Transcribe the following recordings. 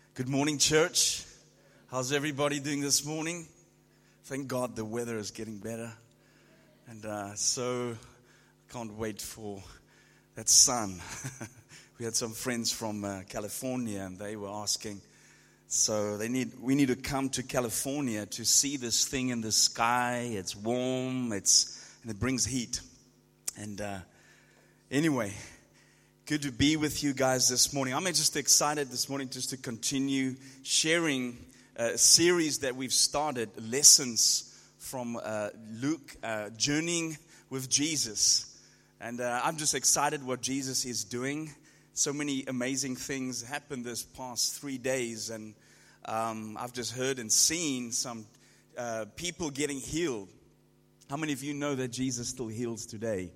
Good morning, church. How's everybody doing this morning? Thank God the weather is getting better. And so can't wait for that sun. We had some friends from California and they were asking, so we need to come to California to see this thing in the sky. It's warm, and it brings heat. And anyway, good to be with you guys this morning. I'm just excited this morning just to continue sharing a series that we've started, lessons from Luke, journeying with Jesus. And I'm just excited what Jesus is doing. So many amazing things happened this past 3 days. And I've just heard and seen some people getting healed. How many of you know that Jesus still heals today?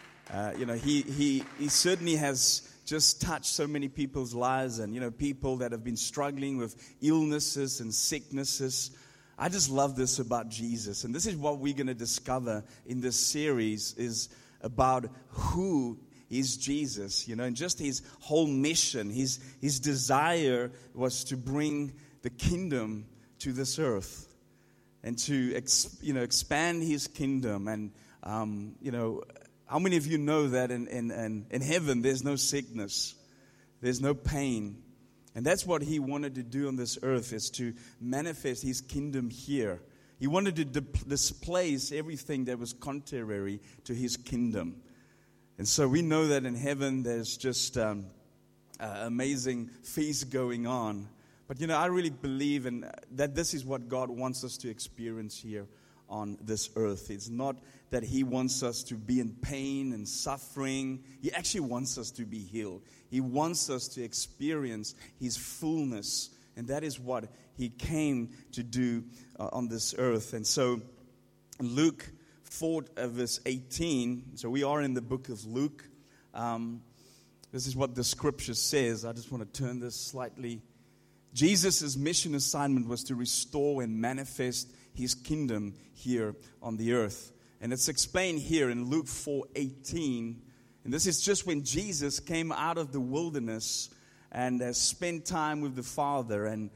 He certainly has just touched so many people's lives and, people that have been struggling with illnesses and sicknesses. I just love this about Jesus. And this is what we're going to discover in this series is about who is Jesus, and just his whole mission. His desire was to bring the kingdom to this earth and to, expand his kingdom. And, how many of you know that in heaven there's no sickness, there's no pain? And that's what he wanted to do on this earth, is to manifest his kingdom here. He wanted to displace everything that was contrary to his kingdom. And so we know that in heaven there's just amazing feast going on. But I really believe that this is what God wants us to experience here on this earth. It's not that he wants us to be in pain and suffering. He actually wants us to be healed. He wants us to experience his fullness. And that is what he came to do on this earth. And so Luke 4 verse 18. So we are in the book of Luke. This is what the scripture says. I just want to turn this slightly. Jesus' mission assignment was to restore and manifest his kingdom here on the earth. And it's explained here in Luke 4:18. And this is just when Jesus came out of the wilderness and spent time with the Father. And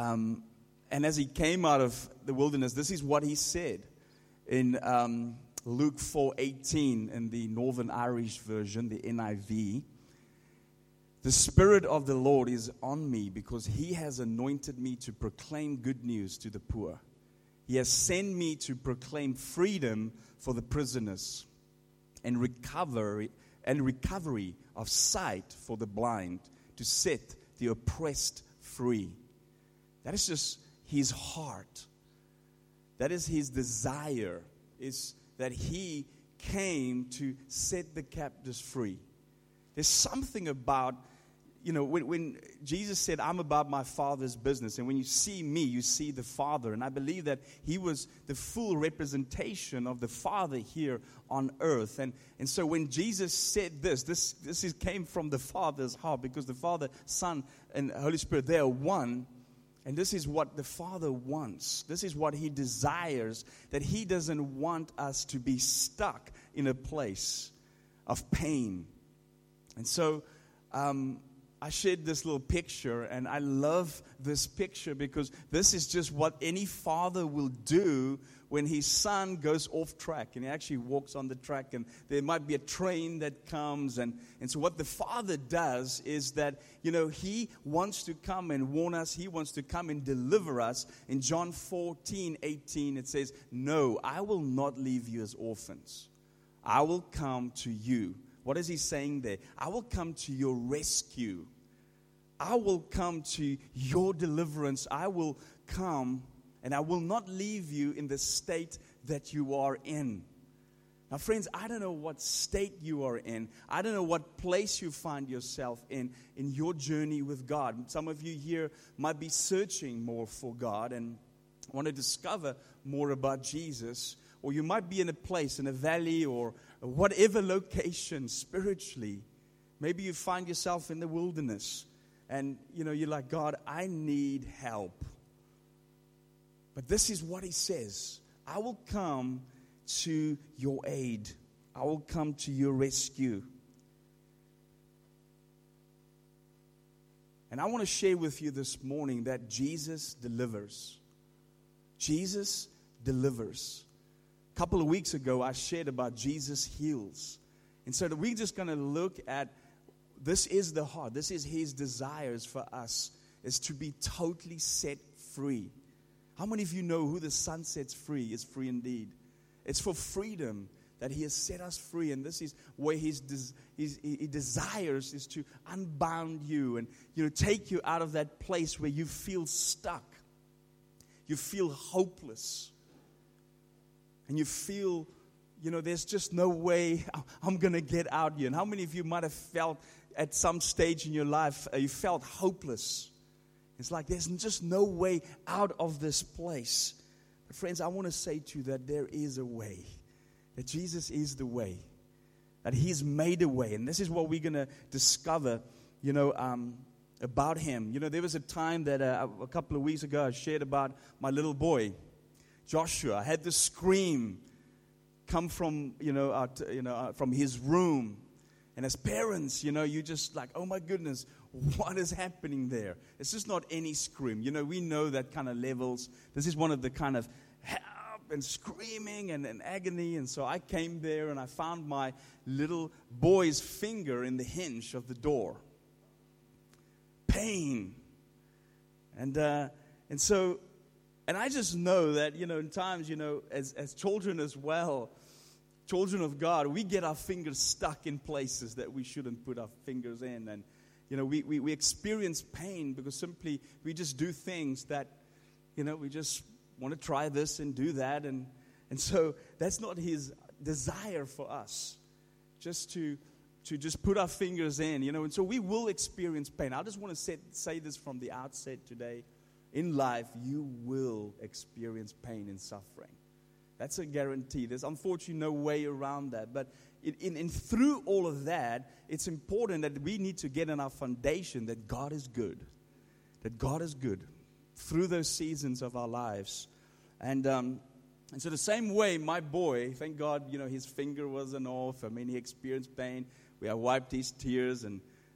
as he came out of the wilderness, this is what he said in Luke 4:18 in the Northern Irish version, the NIV. The Spirit of the Lord is on me because he has anointed me to proclaim good news to the poor. He has sent me to proclaim freedom for the prisoners and recovery of sight for the blind, to set the oppressed free. That is just his heart. That is his desire, is that he came to set the captives free. There's something about, when Jesus said, I'm about my Father's business, and when you see me, you see the Father. And I believe that he was the full representation of the Father here on earth. And so when Jesus said this came from the Father's heart, because the Father, Son, and Holy Spirit, they are one. And this is what the Father wants. This is what he desires, that he doesn't want us to be stuck in a place of pain. And so, I shared this little picture, and I love this picture because this is just what any father will do when his son goes off track and he actually walks on the track, and there might be a train that comes. And so what the father does is that, he wants to come and warn us. He wants to come and deliver us. In John 14:18, it says, no, I will not leave you as orphans. I will come to you. What is he saying there? I will come to your rescue. I will come to your deliverance. I will come, and I will not leave you in the state that you are in. Now, friends, I don't know what state you are in. I don't know what place you find yourself in your journey with God. Some of you here might be searching more for God and want to discover more about Jesus. Or you might be in a place, in a valley, or whatever location spiritually. Maybe you find yourself in the wilderness. And, you're like, God, I need help. But this is what he says. I will come to your aid. I will come to your rescue. And I want to share with you this morning that Jesus delivers. Jesus delivers. A couple of weeks ago, I shared about Jesus heals. And so we're just going to look at, this is the heart. This is His desires for us, is to be totally set free. How many of you know who the Son sets free is free indeed? It's for freedom that He has set us free. And this is where He desires is to unbound you and take you out of that place where you feel stuck. You feel hopeless. And you feel, there's just no way I'm going to get out here. And how many of you might have felt at some stage in your life, you felt hopeless? It's like there's just no way out of this place. But friends, I want to say to you that there is a way. That Jesus is the way. That He's made a way. And this is what we're going to discover, about Him. There was a time that a couple of weeks ago I shared about my little boy, Joshua. I had this scream come from, from his room. And as parents, you just like, oh my goodness, what is happening there? It's just not any scream. We know that kind of levels. This is one of the kind of help and screaming and agony. And so I came there and I found my little boy's finger in the hinge of the door. Pain. And I just know that, in times, as children as well, children of God, we get our fingers stuck in places that we shouldn't put our fingers in. And, we experience pain because simply we just do things that, we just want to try this and do that. And so that's not His desire for us, just to just put our fingers in, And so we will experience pain. I just want to say this from the outset today. In life, you will experience pain and suffering. That's a guarantee. There's unfortunately no way around that. But through all of that, it's important that we need to get in our foundation that God is good. That God is good through those seasons of our lives. And so the same way, my boy, thank God, his finger wasn't off. I mean, he experienced pain. We have wiped his tears.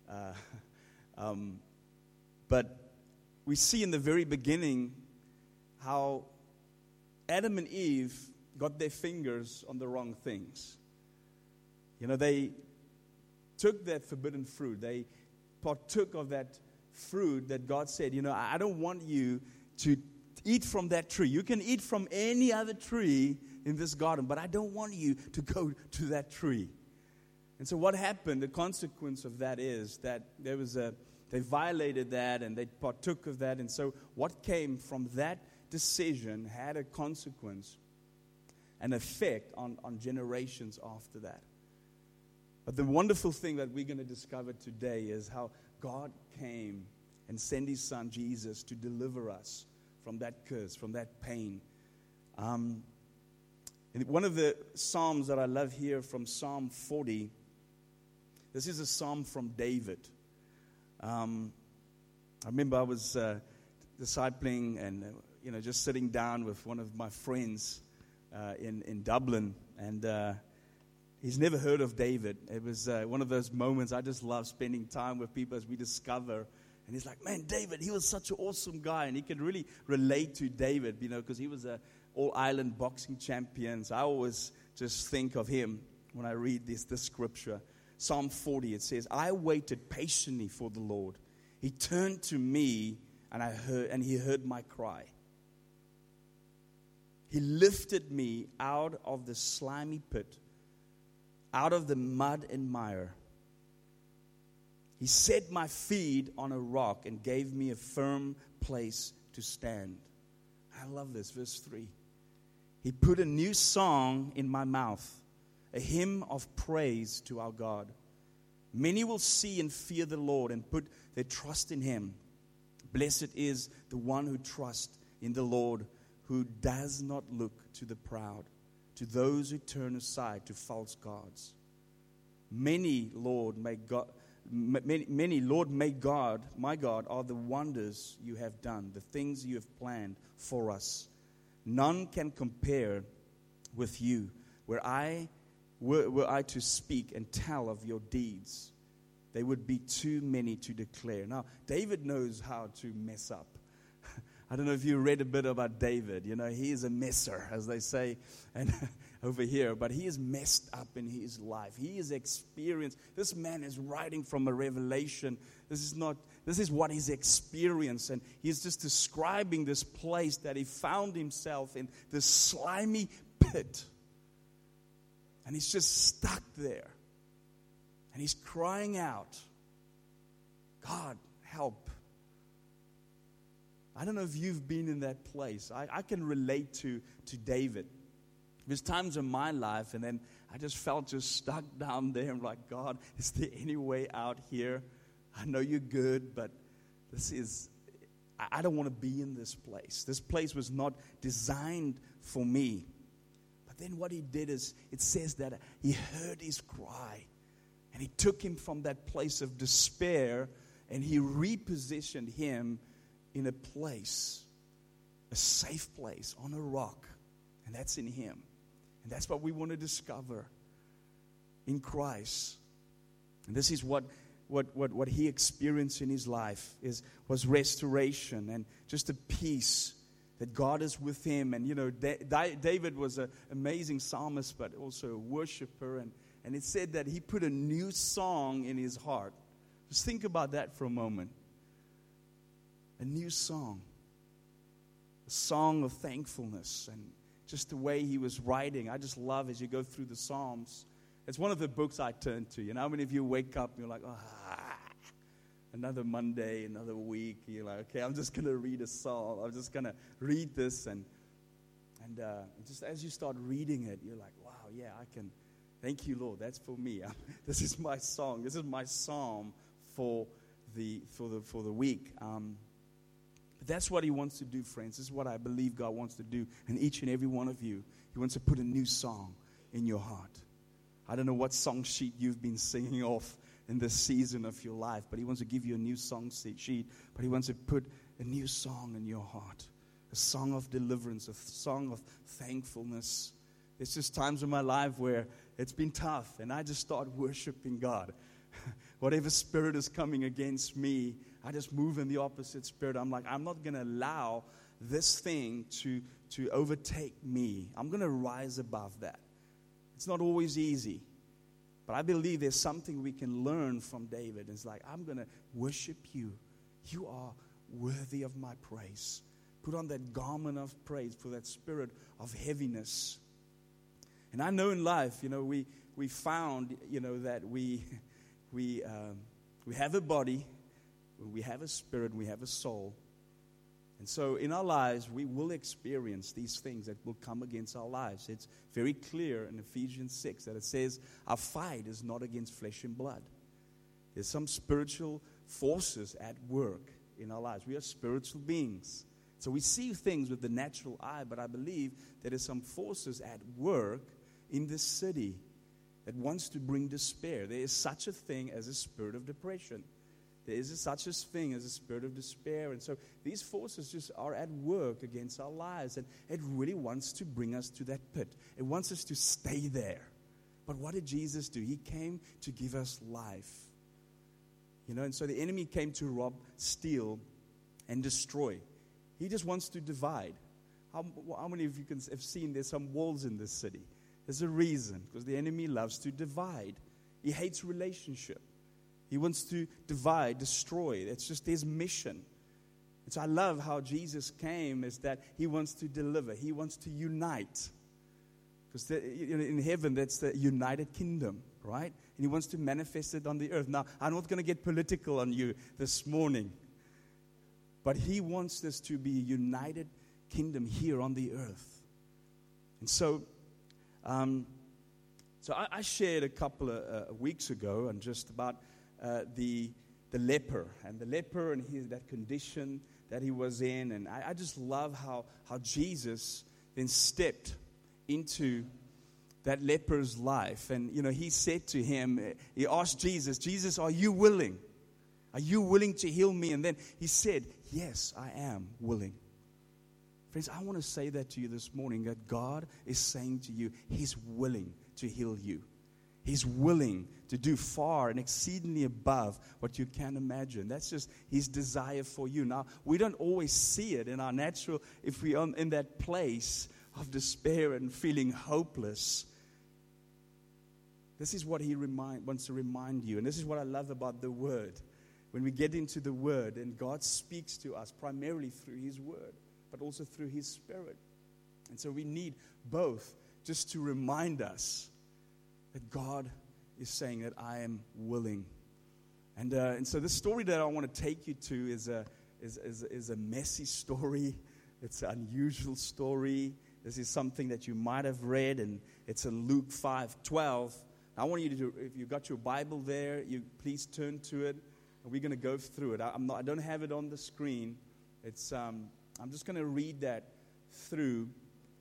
But we see in the very beginning how Adam and Eve got their fingers on the wrong things. They took that forbidden fruit. They partook of that fruit that God said, I don't want you to eat from that tree. You can eat from any other tree in this garden, but I don't want you to go to that tree. And so what happened, the consequence of that is that they violated that and they partook of that. And so what came from that decision had a consequence, an effect on generations after that. But the wonderful thing that we're going to discover today is how God came and sent His Son Jesus to deliver us from that curse, from that pain. And one of the Psalms that I love here from Psalm 40, this is a Psalm from David. I remember I was discipling and just sitting down with one of my friends in Dublin, and he's never heard of David. It was one of those moments I just love spending time with people as we discover. And he's like, man, David, he was such an awesome guy, and he could really relate to David, because he was an all-island boxing champion. So I always just think of him when I read this scripture. Psalm 40, it says, I waited patiently for the Lord. He turned to me, and He heard my cry. He lifted me out of the slimy pit, out of the mud and mire. He set my feet on a rock and gave me a firm place to stand. I love this, verse 3. He put a new song in my mouth, a hymn of praise to our God. Many will see and fear the Lord and put their trust in Him. Blessed is the one who trusts in the Lord, who does not look to the proud, to those who turn aside to false gods. Many, Lord, my God, my God, are the wonders you have done, the things you have planned for us. None can compare with you. Were I to speak and tell of your deeds, there would be too many to declare. Now, David knows how to mess up. I don't know if you read a bit about David. You know, he is a messer, as they say and over here. But he is messed up in his life. He is experienced. This man is writing from a revelation. This is what he's experienced. And he's just describing this place that he found himself in, this slimy pit. And he's just stuck there. And he's crying out, God, help. I don't know if you've been in that place. I can relate to David. There's times in my life, and then I just felt just stuck down there. I'm like, God, is there any way out here? I know you're good, but I don't want to be in this place. This place was not designed for me. But then what he did is, it says that he heard his cry. And he took him from that place of despair, and he repositioned him in a place, a safe place, on a rock. And that's in him. And that's what we want to discover in Christ. And this is what he experienced in his life was restoration and just a peace that God is with him. And, you know, David was an amazing psalmist, but also a worshiper. And it said that he put a new song in his heart. Just think about that for a moment. A new song. A song of thankfulness. And just the way he was writing. I just love as you go through the Psalms. It's one of the books I turn to. You know, how many of you wake up and you're like, another Monday, another week. You're like, okay, I'm just going to read a psalm. I'm just going to read this. And just as you start reading it, you're like, wow, yeah, I can. Thank you, Lord. That's for me. This is my song. This is my psalm for the week. But that's what he wants to do, friends. This is what I believe God wants to do in each and every one of you. He wants to put a new song in your heart. I don't know what song sheet you've been singing off in this season of your life, but he wants to give you a new song sheet. But he wants to put a new song in your heart, a song of deliverance, a song of thankfulness. There's just times in my life where it's been tough, and I just start worshiping God. Whatever spirit is coming against me, I just move in the opposite spirit. I'm like, I'm not going to allow this thing to overtake me. I'm going to rise above that. It's not always easy, but I believe there's something we can learn from David. It's like, I'm going to worship you. You are worthy of my praise. Put on that garment of praise for that spirit of heaviness. And I know in life, you know, we found, you know, that we have a body, we have a spirit, we have a soul. And so in our lives, we will experience these things that will come against our lives. It's very clear in Ephesians 6 that it says our fight is not against flesh and blood. There's some spiritual forces at work in our lives. We are spiritual beings. So we see things with the natural eye, but I believe there are some forces at work in this city that wants to bring despair. There is such a thing as a spirit of depression. There is such a thing as a spirit of despair. And so these forces just are at work against our lives. And it really wants to bring us to that pit. It wants us to stay there. But what did Jesus do? He came to give us life. You know, and so the enemy came to rob, steal, and destroy. He just wants to divide. How many of you have seen there's some walls in this city? There's a reason, because the enemy loves to divide. He hates relationship. He wants to divide, destroy. It's just his mission. And so I love how Jesus came, is that he wants to deliver. He wants to unite. Because in heaven, that's the united kingdom, right? And he wants to manifest it on the earth. Now, I'm not going to get political on you this morning. But he wants this to be a united kingdom here on the earth. And so I shared a couple of weeks ago and just about the leper and that condition that he was in. And I just love how Jesus then stepped into that leper's life. And, you know, he said to him, he asked Jesus, are you willing? Are you willing to heal me? And then he said, yes, I am willing. Friends, I want to say that to you this morning, that God is saying to you, he's willing to heal you. He's willing to do far and exceedingly above what you can imagine. That's just His desire for you. Now, we don't always see it in our natural, if we are in that place of despair and feeling hopeless. This is what He wants to remind you. And this is what I love about the Word. When we get into the Word, and God speaks to us primarily through His Word, but also through His Spirit. And so we need both just to remind us that God is saying that I am willing. And so the story that I want to take you to is a messy story. It's an unusual story. This is something that you might have read, and it's in Luke 5:12. I want you to, if you've got your Bible there, you please turn to it. And we're going to go through it. I don't have it on the screen. It's I'm just going to read that through.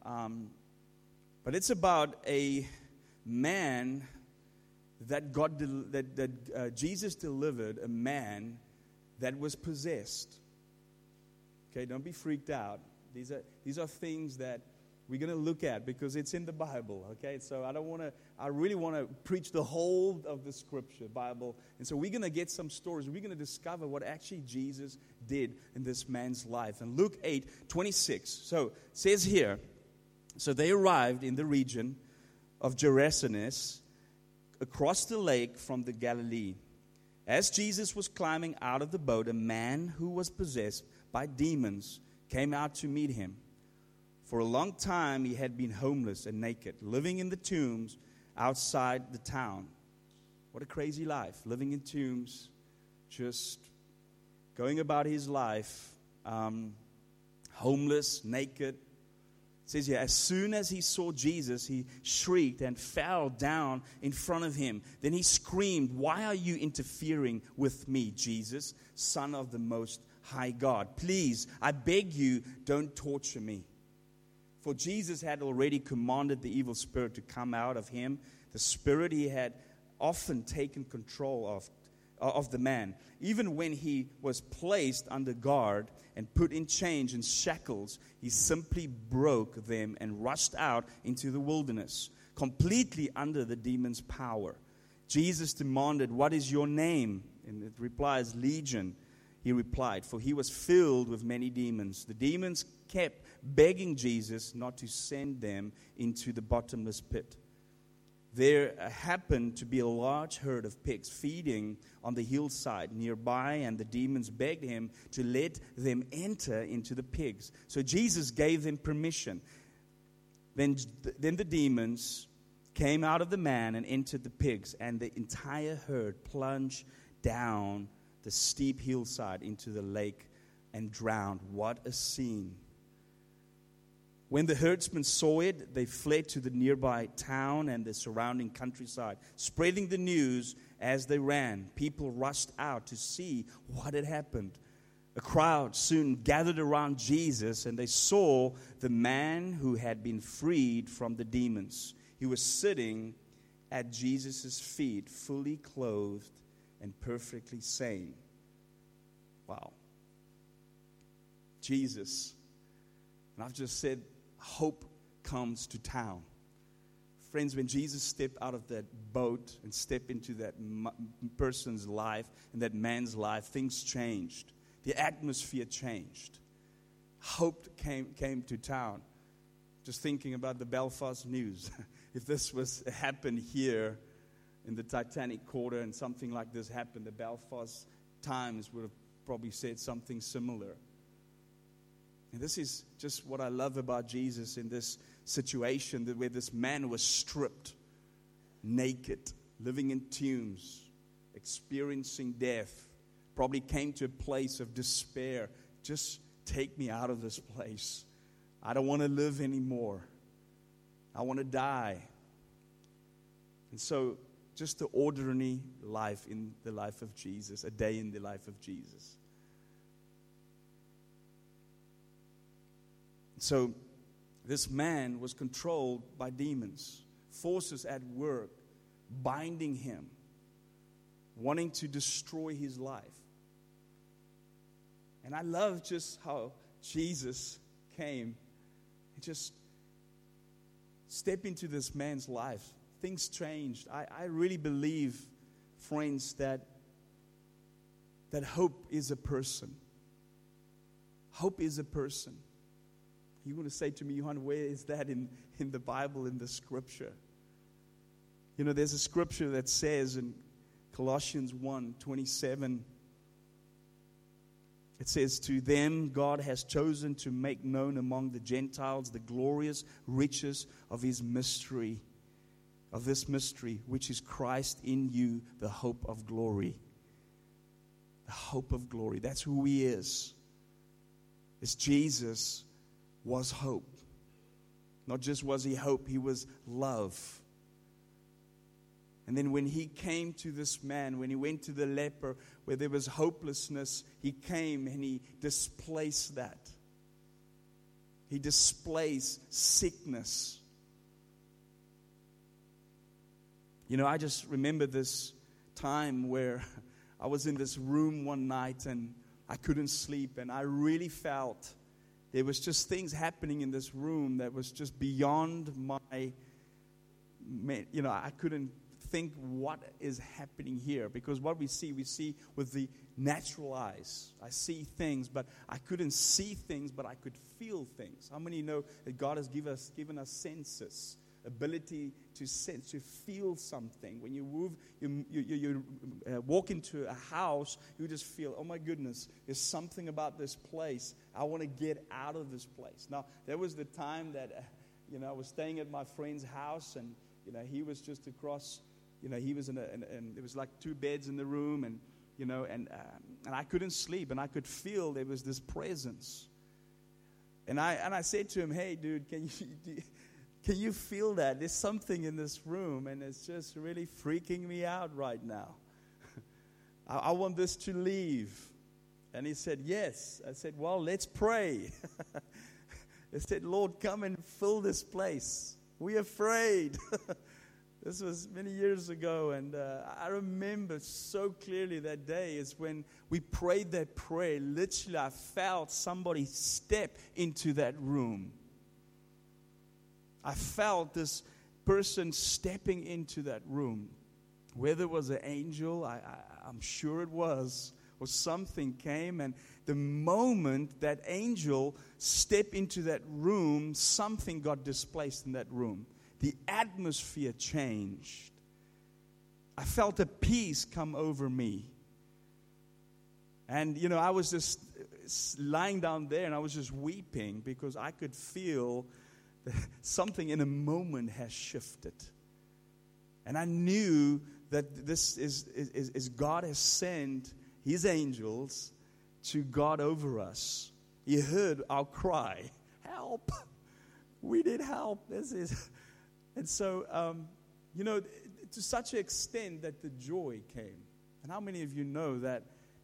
But it's about a man that Jesus delivered, a man that was possessed. Okay, don't be freaked out. These are things that we're going to look at because it's in the Bible. Okay, so I really want to preach the whole of the Scripture, Bible. And so we're going to get some stories. We're going to discover what actually Jesus did in this man's life. And Luke 8:26. So it says here, so they arrived in the region of Gerasenes, across the lake from the Galilee. As Jesus was climbing out of the boat, a man who was possessed by demons came out to meet him. For a long time he had been homeless and naked, living in the tombs outside the town. What a crazy life, living in tombs, just going about his life, homeless, naked. It says here, as soon as he saw Jesus, he shrieked and fell down in front of him. Then he screamed, "Why are you interfering with me, Jesus, Son of the Most High God? Please, I beg you, don't torture me." For Jesus had already commanded the evil spirit to come out of him. The spirit he had often taken control of the man. Even when he was placed under guard and put in chains and shackles, he simply broke them and rushed out into the wilderness, completely under the demon's power. Jesus demanded, "What is your name?" And it replies, "Legion." He replied, for he was filled with many demons. The demons kept begging Jesus not to send them into the bottomless pit. There happened to be a large herd of pigs feeding on the hillside nearby, and the demons begged him to let them enter into the pigs. So Jesus gave them permission. Then the demons came out of the man and entered the pigs, and the entire herd plunged down the steep hillside into the lake and drowned. What a scene. When the herdsmen saw it, they fled to the nearby town and the surrounding countryside, spreading the news as they ran. People rushed out to see what had happened. A crowd soon gathered around Jesus, and they saw the man who had been freed from the demons. He was sitting at Jesus' feet, fully clothed and perfectly sane. Wow. Jesus. And I've just said, hope comes to town. Friends, when Jesus stepped out of that boat and stepped into that person's life and that man's life, things changed. The atmosphere changed. Hope came to town. Just thinking about the Belfast news. If this was happened here in the Titanic Quarter and something like this happened, the Belfast Times would have probably said something similar. And this is just what I love about Jesus in this situation, that where this man was stripped, naked, living in tombs, experiencing death, probably came to a place of despair. Just take me out of this place. I don't want to live anymore. I want to die. And so, just the ordinary life in the life of Jesus, a day in the life of Jesus. So, this man was controlled by demons, forces at work, binding him, wanting to destroy his life. And I love just how Jesus came and just stepped into this man's life things changed. I really believe, friends, that hope is a person. Hope is a person. You're going to say to me, Johan, where is that in the Bible, in the Scripture? You know, there's a Scripture that says in Colossians 1:27, it says, to them God has chosen to make known among the Gentiles the glorious riches of His mystery, of this mystery, which is Christ in you, the hope of glory. The hope of glory. That's who He is. It's Jesus was hope. Not just was He hope, He was love. And then when He came to this man, when He went to the leper, where there was hopelessness, He came and He displaced that. He displays sickness. You know, I just remember this time where I was in this room one night and I couldn't sleep, and I really felt there was just things happening in this room that was just beyond my, you know, I couldn't think what is happening here, because what we see with the natural eyes. I see things, but I couldn't see things, but I could feel things. How many know that God has given us senses, ability to sense, to feel something? When you move, you walk into a house, you just feel, oh my goodness, there's something about this place. I want to get out of this place. Now, there was the time that, I was staying at my friend's house, and, he was just across. He was and there was like 2 beds in the room, and I couldn't sleep, and I could feel there was this presence. And I said to him, "Hey, dude, can you feel that? There's something in this room, and it's just really freaking me out right now. I want this to leave." And he said, "Yes." I said, "Well, let's pray." I said, "Lord, come and fill this place. We're afraid." This was many years ago, and I remember so clearly that day is when we prayed that prayer. Literally, I felt somebody step into that room. I felt this person stepping into that room. Whether it was an angel, I'm sure it was, or something came, and the moment that angel stepped into that room, something got displaced in that room. The atmosphere changed. I felt a peace come over me. And, I was just lying down there, and I was just weeping because I could feel that something in a moment has shifted. And I knew that this is God has sent His angels to guard over us. He heard our cry, "Help! We need help." And so, to such an extent that the joy came. And how many of you know that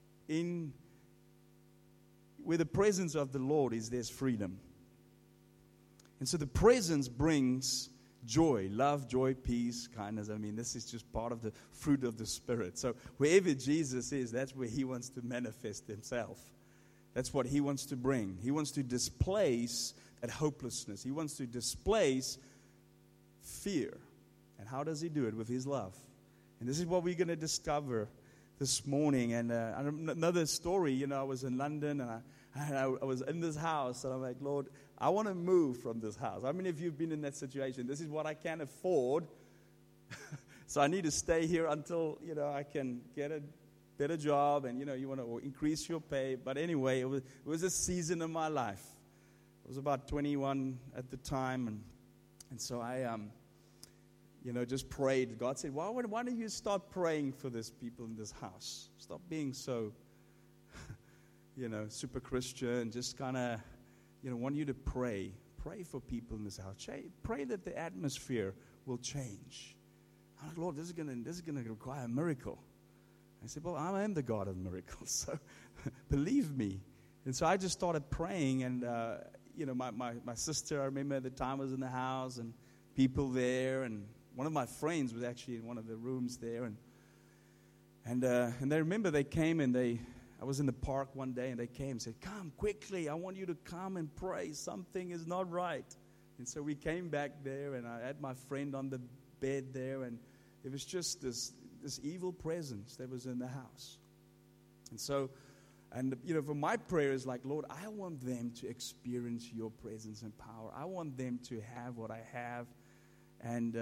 where the presence of the Lord is, there's freedom. And so the presence brings joy, love, joy, peace, kindness. This is just part of the fruit of the Spirit. So wherever Jesus is, that's where He wants to manifest Himself. That's what He wants to bring. He wants to displace that hopelessness. He wants to displace fear. And how does He do it? With His love. And this is what we're going to discover this morning. And another story, I was in London, and I was in this house, and I'm like, "Lord, I want to move from this house." How many of you have been in that situation? This is what I can afford. So I need to stay here until, I can get a better job, and, you want to increase your pay. But anyway, it was a season of my life. I was about 21 at the time, and so I, just prayed. God said, why don't you start praying for these people in this house? Stop being so, super Christian. Just kind of, want you to pray. Pray for people in this house. Pray that the atmosphere will change. I'm like, "Lord, this is gonna require a miracle." I said, "Well, I am the God of miracles, so believe me." And so I just started praying, and my sister, I remember at the time, was in the house, and people there, and one of my friends was actually in one of the rooms there, and I remember they came, and I was in the park one day, and they came and said, "Come quickly, I want you to come and pray. Something is not right." And so we came back there, and I had my friend on the bed there, and it was just this evil presence that was in the house. And so, for my prayer is like, Lord, I want them to experience your presence and power. I want them to have what I have. And,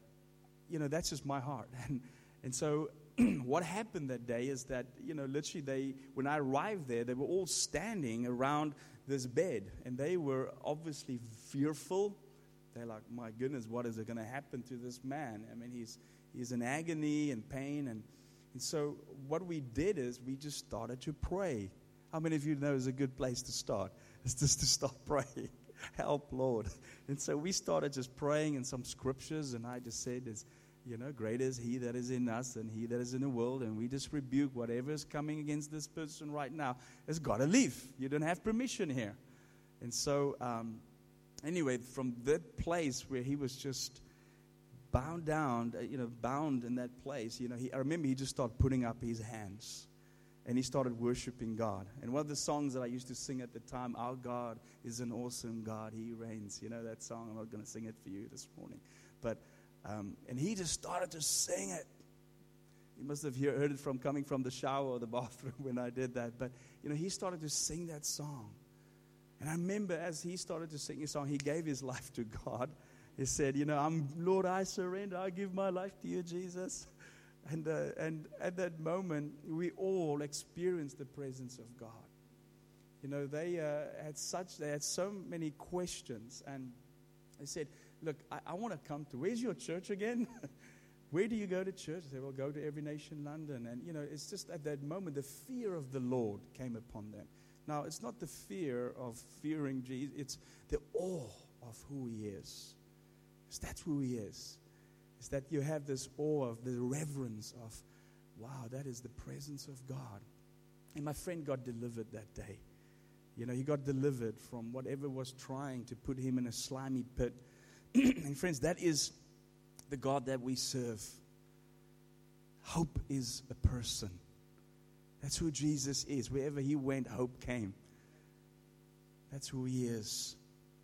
that's just my heart. And so what happened that day is that, literally when I arrived there, they were all standing around this bed. And they were obviously fearful. They're like, my goodness, what is going to happen to this man? I mean, he's in agony and pain. And so what we did is we just started to pray. How many of you know is a good place to start? It's just to start praying. Help, Lord. And so we started just praying in some scriptures, and I just said, greater is he that is in us than he that is in the world, and we just rebuke whatever is coming against this person right now. It's got to leave. You don't have permission here. And so, anyway, from that place where he was just bound in that place, I remember he just started putting up his hands. And he started worshiping God. And one of the songs that I used to sing at the time, Our God is an awesome God, He reigns. You know that song? I'm not going to sing it for you this morning. But, and he just started to sing it. You must have heard it coming from the shower or the bathroom when I did that. But, he started to sing that song. And I remember as he started to sing his song, he gave his life to God. He said, Lord, I surrender. I give my life to you, Jesus. And at that moment, we all experienced the presence of God. They had so many questions, and they said, "Look, I want to come to. Where's your church again? Where do you go to church?" I said, "Well, go to Every Nation London." And it's just at that moment the fear of the Lord came upon them. Now, it's not the fear of fearing Jesus; it's the awe of who He is. Because that's who He is. Is that you have this awe of the reverence of, wow, that is the presence of God. And my friend got delivered that day. He got delivered from whatever was trying to put him in a slimy pit. And friends, that is the God that we serve. Hope is a person. That's who Jesus is. Wherever He went, hope came. That's who He is.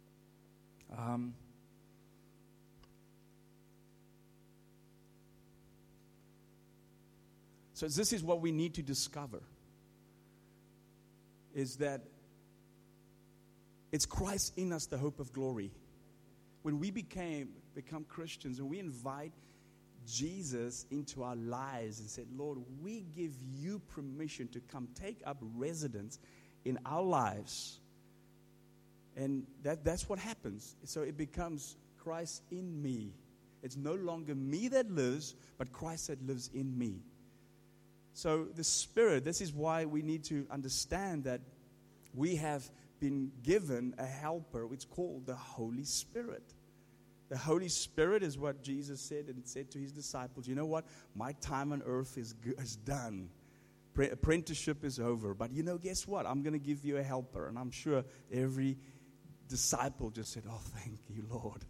So this is what we need to discover, is that it's Christ in us, the hope of glory. When we become Christians and we invite Jesus into our lives and said, Lord, we give you permission to come take up residence in our lives. And that's what happens. So it becomes Christ in me. It's no longer me that lives, but Christ that lives in me. So the Spirit, this is why we need to understand that we have been given a helper. It's called the Holy Spirit. The Holy Spirit is what Jesus said and said to His disciples. You know what? My time on earth is done. Apprenticeship is over. But guess what? I'm going to give you a helper. And I'm sure every disciple just said, oh, thank you, Lord.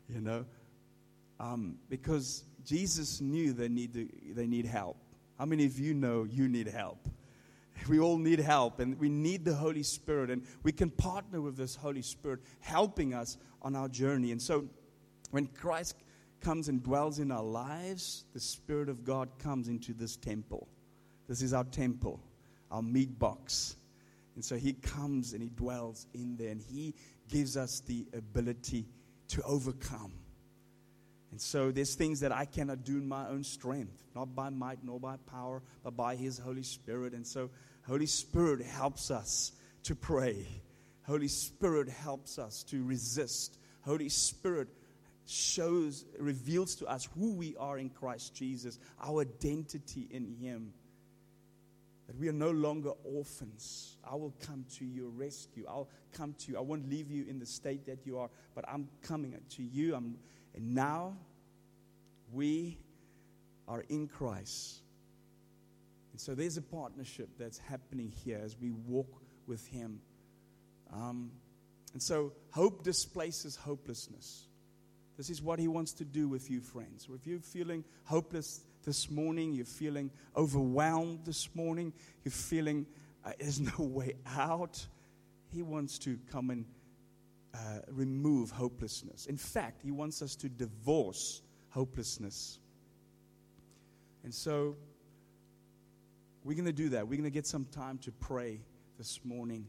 Because Jesus knew they need help. How many of you know you need help? We all need help, and we need the Holy Spirit, and we can partner with this Holy Spirit helping us on our journey. And so when Christ comes and dwells in our lives, the Spirit of God comes into this temple. This is our temple, our meat box. And so He comes and He dwells in there, and He gives us the ability to overcome. And so there's things that I cannot do in my own strength, not by might nor by power, but by His Holy Spirit. And so Holy Spirit helps us to pray. Holy Spirit helps us to resist. Holy Spirit reveals to us who we are in Christ Jesus, our identity in Him. That we are no longer orphans. I will come to your rescue. I'll come to you. I won't leave you in the state that you are, but I'm coming to you. And now we are in Christ. And so there's a partnership that's happening here as we walk with Him. And so hope displaces hopelessness. This is what He wants to do with you, friends. If you're feeling hopeless this morning, you're feeling overwhelmed this morning, you're feeling there's no way out, He wants to come and remove hopelessness. In fact, He wants us to divorce hopelessness. And so we're going to do that. We're going to get some time to pray this morning.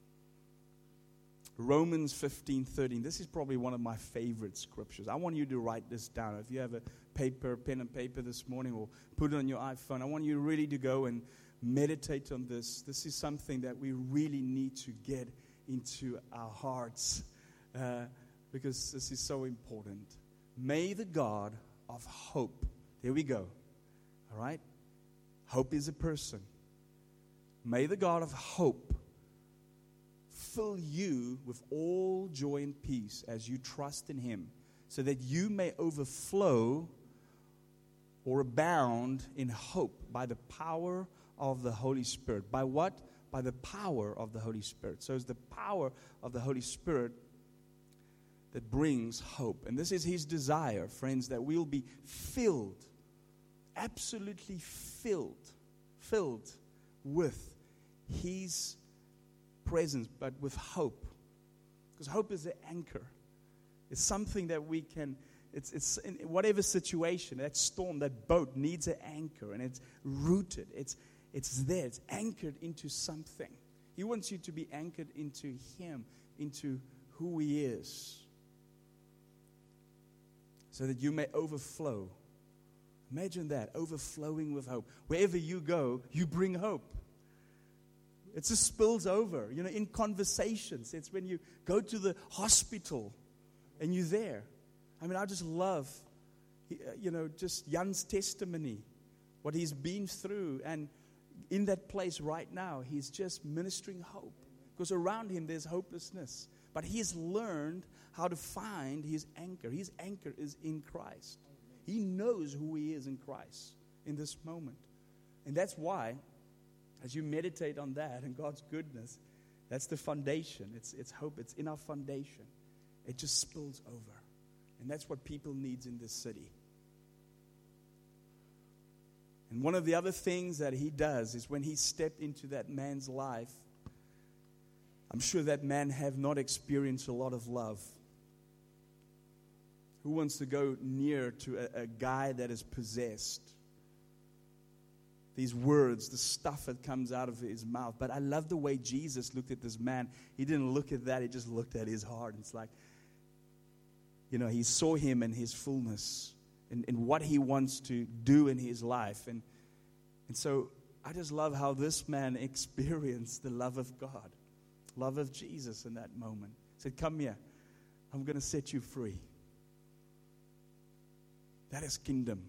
Romans 15:13. This is probably one of my favorite scriptures. I want you to write this down. If you have a pen and paper this morning, or put it on your iPhone, I want you really to go and meditate on this. This is something that we really need to get into our hearts because this is so important. May the God of hope, there we go, all right? Hope is a person. May the God of hope fill you with all joy and peace as you trust in Him, so that you may overflow or abound in hope by the power of the Holy Spirit. By what? By the power of the Holy Spirit. So it's the power of the Holy Spirit that brings hope. And this is His desire, friends, that we'll be filled, absolutely filled with His presence, but with hope. Because hope is an anchor. It's something that we can, it's in whatever situation, that storm, that boat needs an anchor, and it's rooted. It's there. It's anchored into something. He wants you to be anchored into Him, into who He is, so that you may overflow. Imagine that, overflowing with hope. Wherever you go, you bring hope. It just spills over, in conversations. It's when you go to the hospital and you're there. I mean, I just love, just Jan's testimony, what he's been through. And in that place right now, he's just ministering hope. Because around him, there's hopelessness. But he's learned how to find his anchor. His anchor is in Christ. He knows who he is in Christ in this moment. And that's why, as you meditate on that and God's goodness, that's the foundation. It's hope. It's in our foundation. It just spills over. And that's what people need in this city. And one of the other things that he does is when he stepped into that man's life, I'm sure that man have not experienced a lot of love. Who wants to go near to a guy that is possessed? These words, the stuff that comes out of his mouth. But I love the way Jesus looked at this man. He didn't look at that. He just looked at his heart. It's like, he saw him in his fullness and what he wants to do in his life. And so I just love how this man experienced the love of God, love of Jesus in that moment. He said, come here. I'm going to set you free. That is kingdom.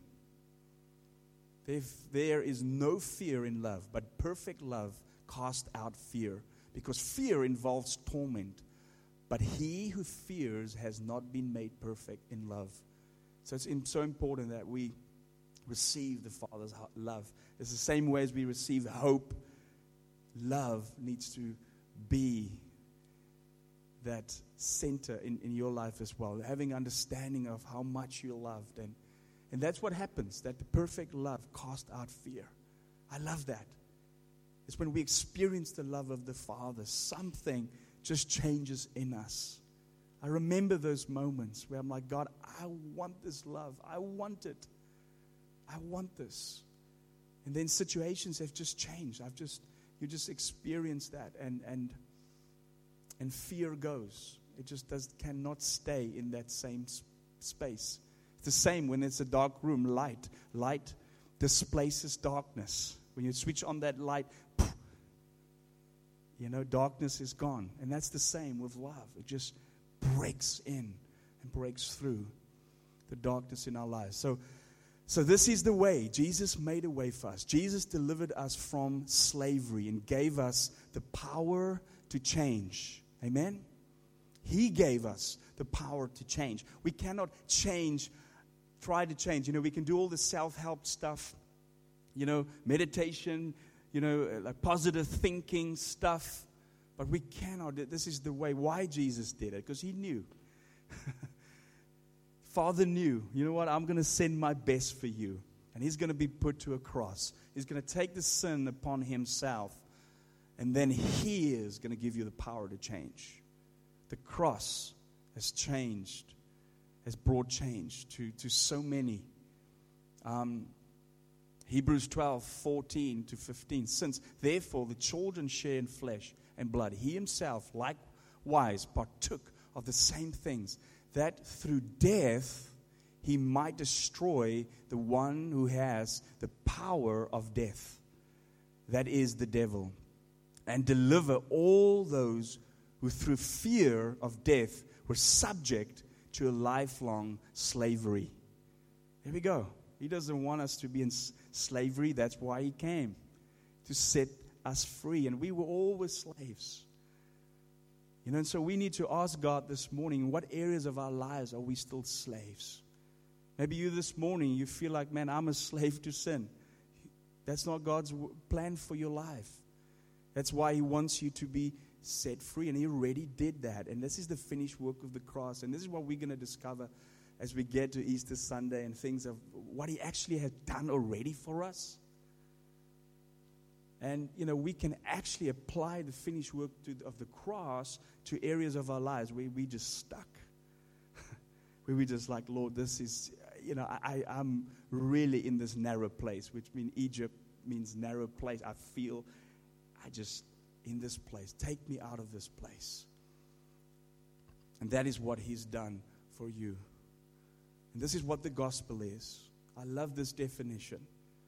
There is no fear in love, but perfect love casts out fear, because fear involves torment. But he who fears has not been made perfect in love. So it's so important that we receive the Father's love. It's the same way as we receive hope. Love needs to be that center in your life as well. Having understanding of how much you're loved. And that's what happens, that the perfect love casts out fear. I love that. It's when we experience the love of the Father, something just changes in us. I remember those moments where I'm like, God, I want this love. I want it. I want this. And then situations have just changed. You just experience that, and fear goes. It just cannot stay in that same space. It's the same when it's a dark room. Light displaces darkness. When you switch on that light, darkness is gone. And that's the same with love. It just breaks in and breaks through the darkness in our lives. So this is the way. Jesus made a way for us. Jesus delivered us from slavery and gave us the power to change. Amen? He gave us the power to change. We cannot try to change. We can do all the self-help stuff, meditation, like positive thinking stuff. But we cannot. This is the way. Why Jesus did it? Because He knew. Father knew, you know what? I'm going to send my best for you. And He's going to be put to a cross. He's going to take the sin upon Himself. And then He is going to give you the power to change. The cross has changed has brought change to so many. Hebrews 12:14-15. Since, therefore, the children share in flesh and blood, he himself likewise partook of the same things, that through death he might destroy the one who has the power of death, that is the devil, and deliver all those who through fear of death were subject to a lifelong slavery. There we go. He doesn't want us to be in slavery. That's why he came, to set us free. And we were always slaves. And so we need to ask God this morning, what areas of our lives are we still slaves? Maybe you this morning, you feel like, man, I'm a slave to sin. That's not God's plan for your life. That's why he wants you to be set free. And he already did that. And this is the finished work of the cross. And this is what we're going to discover as we get to Easter Sunday and things of what he actually has done already for us. And, we can actually apply the finished work of the cross to areas of our lives where we just stuck. Where we just like, Lord, this is, I'm really in this narrow place, which means Egypt means narrow place. In this place. Take me out of this place. And that is what he's done for you. And this is what the gospel is. I love this definition.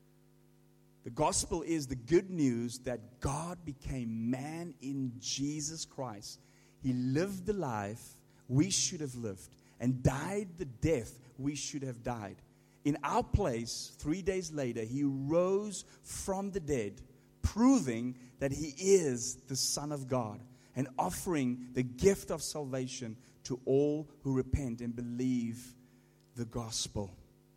The gospel is the good news that God became man in Jesus Christ. He lived the life we should have lived and died the death we should have died. In our place, 3 days later, he rose from the dead, proving that he is the Son of God and offering the gift of salvation to all who repent and believe the gospel.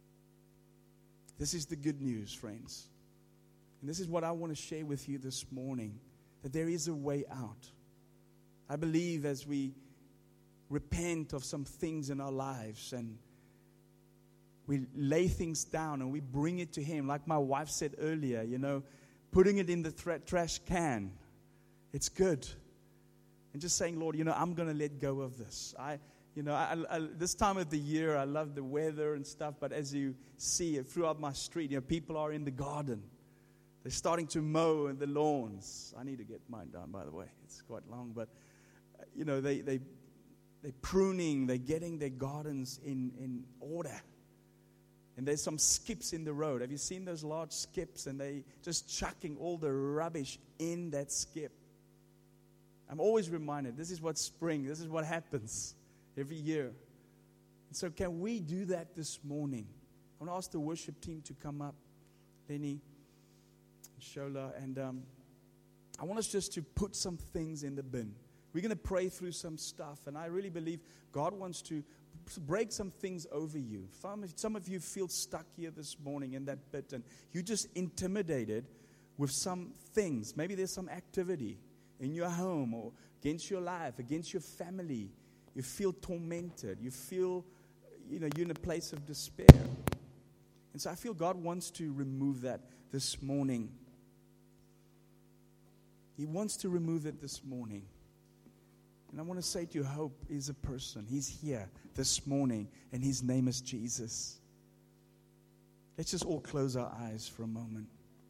This is the good news, friends. And this is what I want to share with you this morning, that there is a way out. I believe as we repent of some things in our lives and we lay things down and we bring it to him, like my wife said earlier, putting it in the trash can. It's good. And just saying, Lord, I'm going to let go of this. This time of the year, I love the weather and stuff, but as you see it throughout my street, people are in the garden. They're starting to mow the lawns. I need to get mine done, by the way. It's quite long, but, they're pruning. They're getting their gardens in order. And there's some skips in the road. Have you seen those large skips? And they just chucking all the rubbish in that skip. I'm always reminded, this is what spring, this is what happens every year. And so can we do that this morning? I want to ask the worship team to come up. Lenny, Shola, and I want us just to put some things in the bin. We're going to pray through some stuff, and I really believe God wants to break some things over you. Some of you feel stuck here this morning in that pit, and you're just intimidated with some things. Maybe there's some activity in your home or against your life, against your family. You feel tormented. You feel, you're in a place of despair. And so I feel God wants to remove that this morning. He wants to remove it this morning. And I want to say to you, Hope is a person. He's here this morning, and his name is Jesus. Let's just all close our eyes for a moment.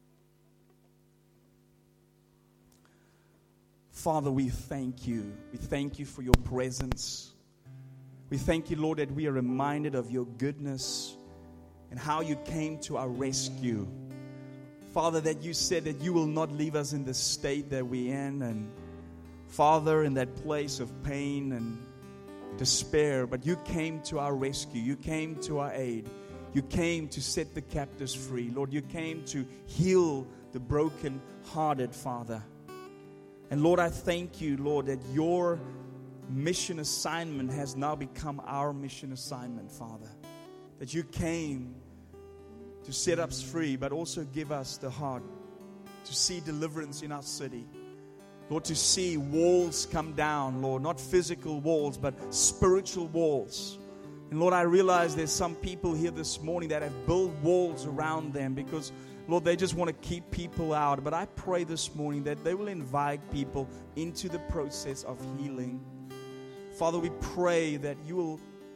Father, we thank you. We thank you for your presence. We thank you, Lord, that we are reminded of your goodness and how you came to our rescue. Father, that you said that you will not leave us in the state that we're in, and Father, in that place of pain and despair, but you came to our rescue. You came to our aid. You came to set the captives free. Lord, you came to heal the broken-hearted, Father. And Lord, I thank you, Lord, that your mission assignment has now become our mission assignment, Father. That you came to set us free, but also give us the heart to see deliverance in our city. Lord, to see walls come down, Lord, not physical walls, but spiritual walls. And Lord, I realize there's some people here this morning that have built walls around them because, Lord, they just want to keep people out. But I pray this morning that they will invite people into the process of healing. Father, we pray that you will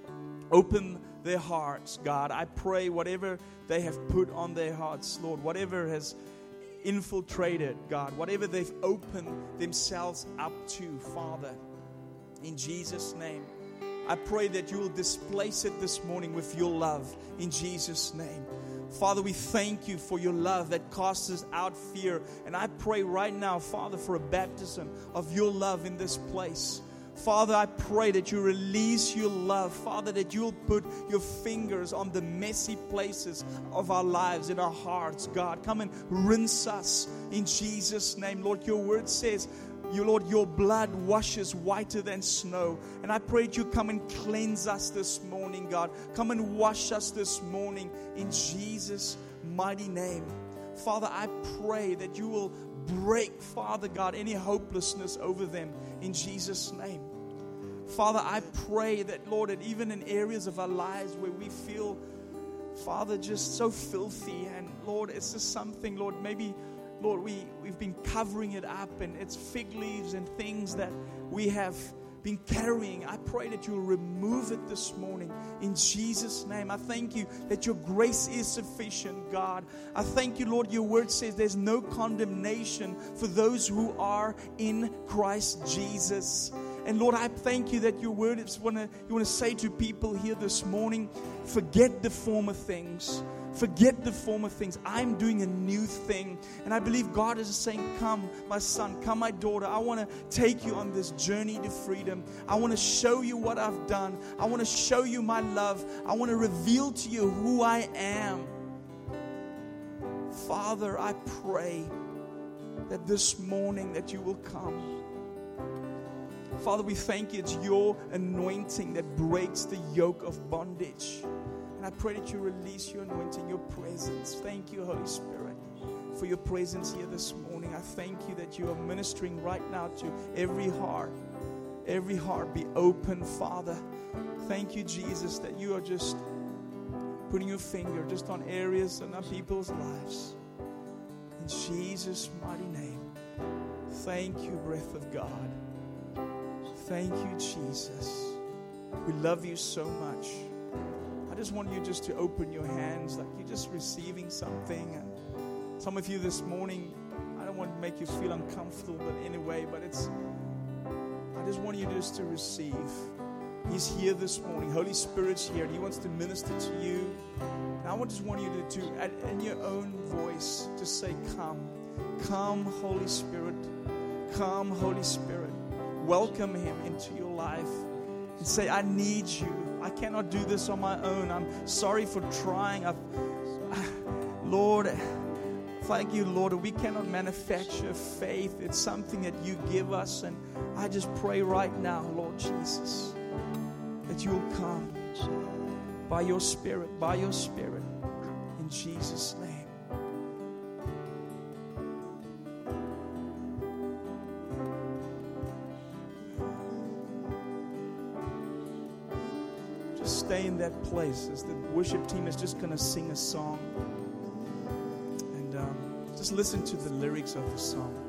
Open their hearts, God. I pray whatever they have put on their hearts, Lord, whatever has infiltrated, God, whatever they've opened themselves up to, Father, in Jesus' name, I pray that you will displace it this morning with your love, in Jesus' name. Father, we thank you for your love that casts out fear. And I pray right now, Father, for a baptism of your love in this place. Father, I pray that you release your love. Father, that you'll put your fingers on the messy places of our lives, in our hearts, God. Come and rinse us in Jesus' name. Lord, your word says, Lord, your blood washes whiter than snow. And I pray that you come and cleanse us this morning, God. Come and wash us this morning in Jesus' mighty name. Father, I pray that you will break, Father God, any hopelessness over them in Jesus' name. Father, I pray that, Lord, that even in areas of our lives where we feel, Father, just so filthy, and Lord, it's just something, Lord, maybe, Lord, we've been covering it up, and it's fig leaves and things that we have been carrying. I pray that you'll remove it this morning in Jesus' name. I thank you that your grace is sufficient, God. I thank you, Lord, your word says there's no condemnation for those who are in Christ Jesus. And Lord, I thank you that your word is you want to say to people here this morning, forget the former things. Forget the former things. I'm doing a new thing. And I believe God is saying, come, my son, come, my daughter. I want to take you on this journey to freedom. I want to show you what I've done. I want to show you my love. I want to reveal to you who I am. Father, I pray that this morning that you will come. Father, we thank you. It's your anointing that breaks the yoke of bondage. And I pray that you release your anointing, your presence. Thank you, Holy Spirit, for your presence here this morning. I thank you that you are ministering right now to every heart. Every heart be open, Father. Thank you, Jesus, that you are just putting your finger just on areas in our people's lives. In Jesus' mighty name. Thank you, breath of God. Thank you, Jesus. We love you so much. I just want you just to open your hands like you're just receiving something. And some of you this morning, I don't want to make you feel uncomfortable in any way, but I just want you just to receive. He's here this morning. Holy Spirit's here. He wants to minister to you. And I just want you to in your own voice, to say, come. Come, Holy Spirit. Come, Holy Spirit. Welcome him into your life. And say, I need you. I cannot do this on my own. I'm sorry for trying. Lord, thank you, Lord. We cannot manufacture faith. It's something that you give us. And I just pray right now, Lord Jesus, that you will come by your Spirit, in Jesus' name. Stay in that place as the worship team is just going to sing a song. And just listen to the lyrics of the song.